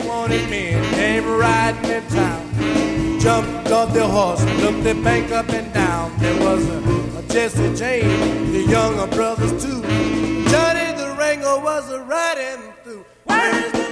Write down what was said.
wanted men came riding in town. Jumped off their horse, looked the bank up and down. There was a Jesse James, the younger brothers too. Johnny the Wrangler was a riding through. Where's the